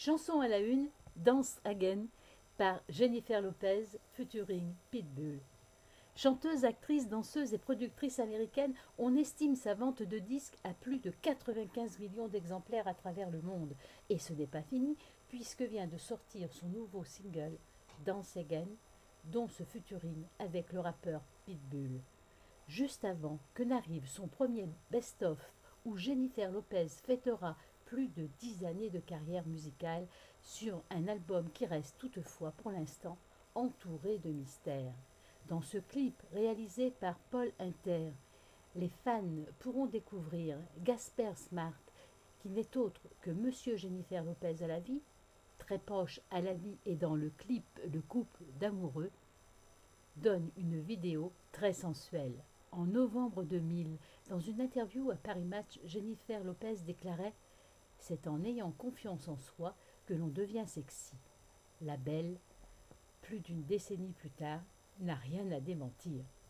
Chanson à la une, Dance Again par Jennifer Lopez featuring Pitbull. Chanteuse, actrice, danseuse et productrice américaine, on estime sa vente de disques à plus de 95 millions d'exemplaires à travers le monde. Et ce n'est pas fini, puisque vient de sortir son nouveau single, Dance Again, dont ce featuring avec le rappeur Pitbull. Juste avant que n'arrive son premier best-of où Jennifer Lopez fêtera plus de 10 années de carrière musicale sur un album qui reste toutefois pour l'instant entouré de mystères. Dans ce clip réalisé par Paul Inter, les fans pourront découvrir Gasper Smart, qui n'est autre que Monsieur Jennifer Lopez à la vie, très proche à la vie et dans le clip le couple d'amoureux, donne une vidéo très sensuelle. En novembre 2000, dans une interview à Paris Match, Jennifer Lopez déclarait « C'est en ayant confiance en soi que l'on devient sexy ». La belle, plus d'une décennie plus tard, n'a rien à démentir.